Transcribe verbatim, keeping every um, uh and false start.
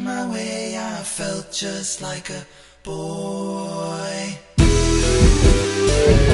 my way, I felt just like a boy.